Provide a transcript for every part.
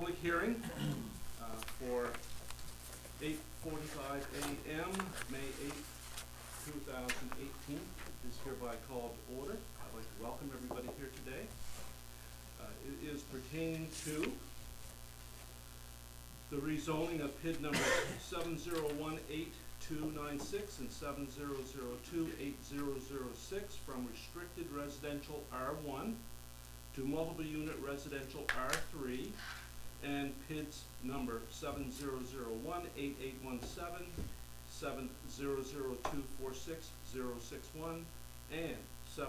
public hearing for 8:45 a.m., May 8th, 2018 is hereby called to order. I'd like to welcome everybody here today. It is pertaining to the rezoning of PID number 7018296 and 70028006 from restricted residential R1 to multiple unit residential R3, and PIDs number 70018817, 7002466061, and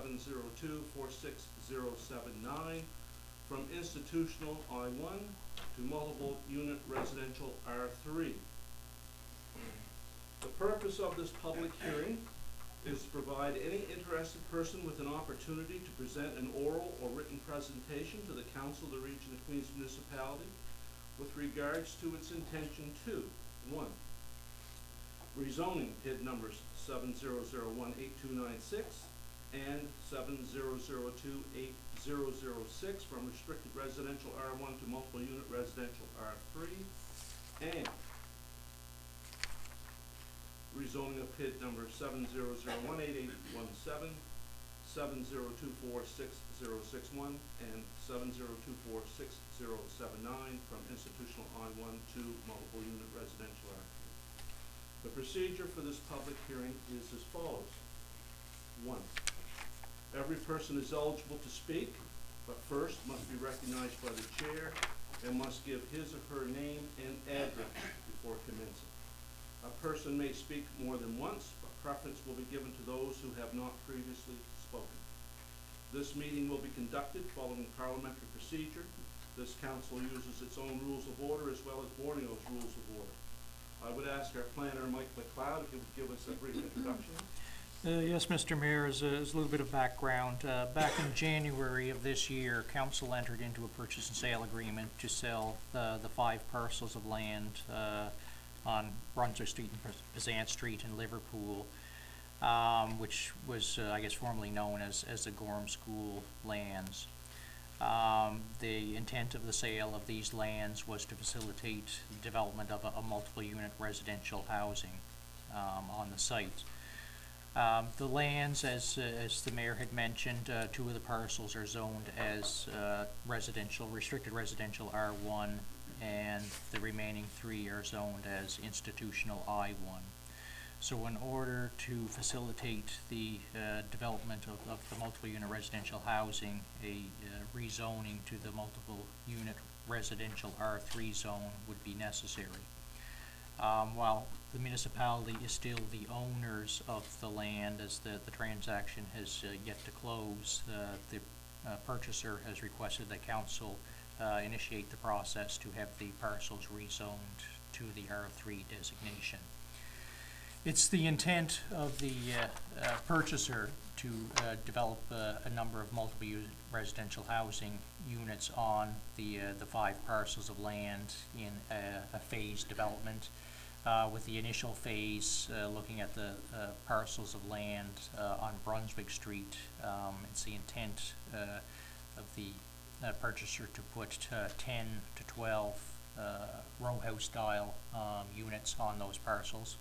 702466079 from institutional I1 to multiple unit residential R3. The purpose of this public hearing is to provide any interested person with an opportunity to present an oral or written presentation to the Council of the Region of Queens Municipality with regards to its intention to 1. Rezoning PID numbers 70018296 and 70028006 from restricted residential R1 to multiple unit residential R3, and rezoning of PID number 700188817, 70246061, and 70246079 from institutional I1 to multiple unit residential R3. The procedure for this public hearing is as follows. 1. Every person is eligible to speak, but first must be recognized by the chair and must give his or her name and address before commencing. A person may speak more than once, but preference will be given to those who have not previously spoken. This meeting will be conducted following parliamentary procedure. This council uses its own rules of order as well as Borneo's rules of order. I would ask our planner, Mike McLeod, if he would give us a brief introduction. Yes, Mr. Mayor, as a little bit of background, back in January of this year, Council entered into a purchase and sale agreement to sell the 5 parcels of land on Brunswick Street and Pheasant Street in Liverpool, which was, I guess, formerly known as the Gorham School lands. The intent of the sale of these lands was to facilitate the development of a multiple unit residential housing on the site. The lands, as the mayor had mentioned, 2 of the parcels are zoned as restricted residential R1, and the remaining 3 are zoned as institutional I1. So in order to facilitate the development of the multiple unit residential housing, a rezoning to the multiple unit residential R3 zone would be necessary. While the municipality is still the owners of the land, as the transaction has yet to close, the purchaser has requested that council initiate the process to have the parcels rezoned to the R3 designation. It's the intent of the purchaser to develop a number of multiple unit residential housing units on the 5 parcels of land in a phased development. With the initial phase looking at the parcels of land on Brunswick Street, it's the intent of the purchaser to put 10 to 12 row house style units on those parcels.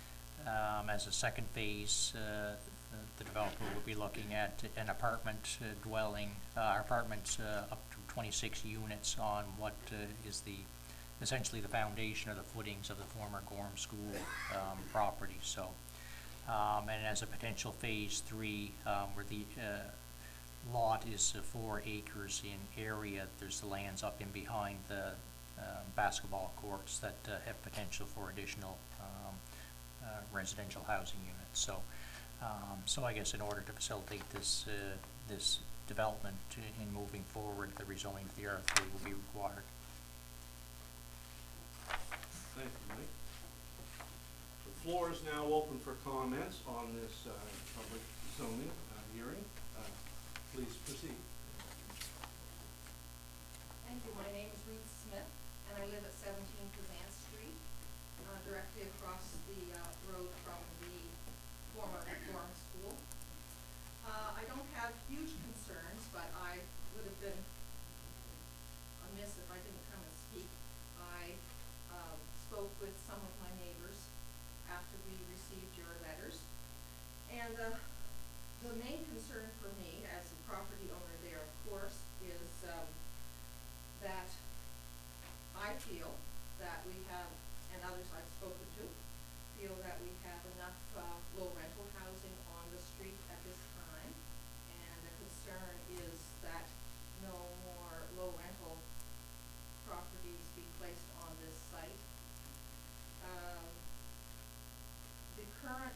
As a second phase, the developer will be looking at an apartment dwelling, apartments up to 26 units on what is essentially the foundation or the footings of the former Gorham School property. So, and as a potential phase 3, where the lot is 4 acres in area, there's the lands up in behind the basketball courts that have potential for additional residential housing units. So, so I guess in order to facilitate this this development in moving forward, the rezoning to the R3 will be required. Thank you, Mike. The floor is now open for comments on this public zoning hearing. Please proceed. Thank you. My name is Ruth Smith, and I live at 17 Pheasant Street, directly across the road from the former Gorham School. I don't have huge concerns, but I would have been amiss if I didn't come as speak. I spoke with some of my neighbors after we received your letters. And the main concern for me as the property owner there, of course, is that I feel that we have, and others I've spoken to, feel that we have enough low rental housing on the street at this time. And the concern is that no more low rental properties be placed on this site. The current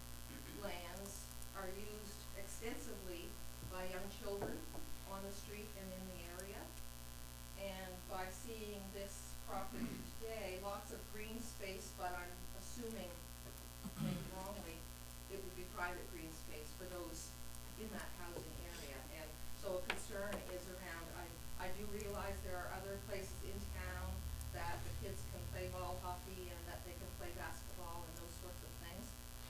lands are used extensively by young children on the street and in the area. And by seeing this property today, lots of green space, but I'm assuming, maybe wrongly, it would be private green space for those in that housing area. And so a concern is around, I do realize there are other places in town that the kids can play ball hockey and that they can play basketball and those sorts of things.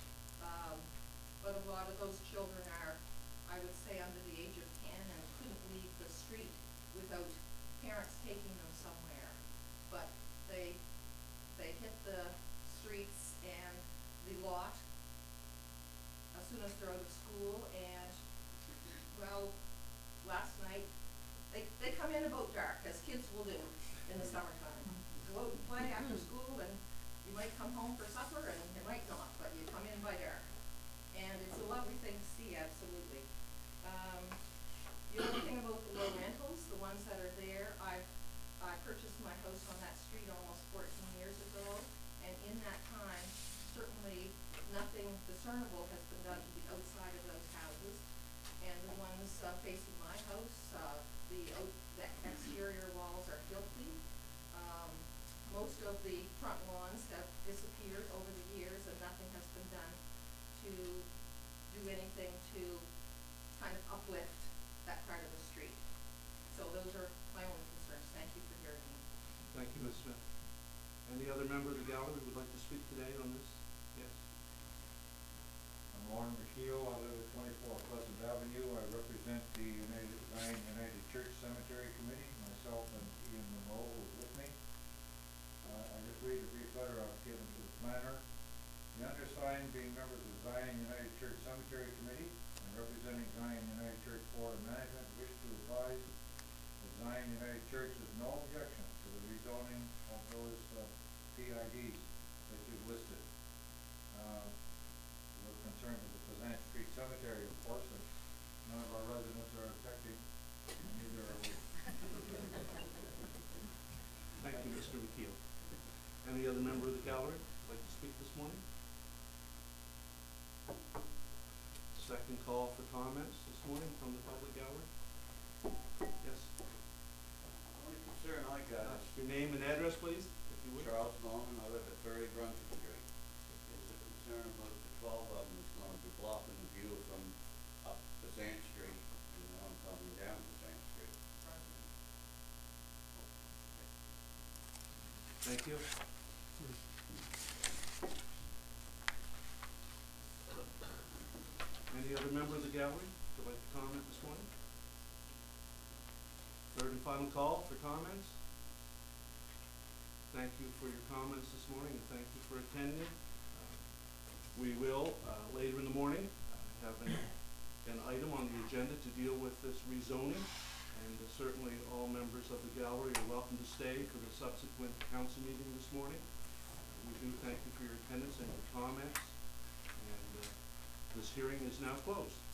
But a lot of those children are, I would say, under the age of 10 and couldn't leave the street without parents taking them somewhere. But they hit the streets and the lot as soon as they're out of school. And, well, last night, they come in about dark, as kids will do in the summertime. Go out and play after school, and you might come home for supper, and you might not, but you come in by dark. And it's a lovely thing to see, absolutely. The other thing about the low rentals, the ones that are there, I purchased my house on that street almost 14 years ago, and in that time, certainly nothing discernible has been done to the outside of those houses. And the ones facing my house, the exterior walls are filthy. Most of the front lawns have disappeared over the years, and nothing has been done to do anything to kind of uplift that part of the street. So those are my own concerns. Thank you for hearing me. Thank you, Ms. Smith. Any other member of the gallery would like to speak today on this? Yes. I'm Warren McKeel. I live at 24 Pleasant Avenue. I represent the Zion United Church Cemetery Committee. Myself and Ian Monroe was with me. I just read a brief letter I've given to the planner. The undersigned, being members of the Zion United Church Cemetery Committee and representing Zion United Church Board of Management, wish to advise that Zion United Church has no objection to the rezoning of those PIDs that you've listed. We're concerned with the Pleasant Street Cemetery, of course, and none of our residents are objecting, and neither are we. Thank you, Mr. McKeel. Any other member of the gallery would like to speak this morning? Second call for comments this morning from the public gallery. Yes. The only concern I got is Your name and address, please, if you would. Charles Norman, I live at 30 Brunswick Street. There's a concern about the 12 of them is going to be blocking the view from up Pleasant Street and now coming down Pleasant Street. Thank you. Any other member of the gallery would like to comment this morning? Third and final call for comments. Thank you for your comments this morning, and thank you for attending. We will, later in the morning, have an item on the agenda to deal with this rezoning, and certainly all members of the gallery are welcome to stay for the subsequent council meeting this morning. We do thank you for your attendance and your comments, and this hearing is now closed.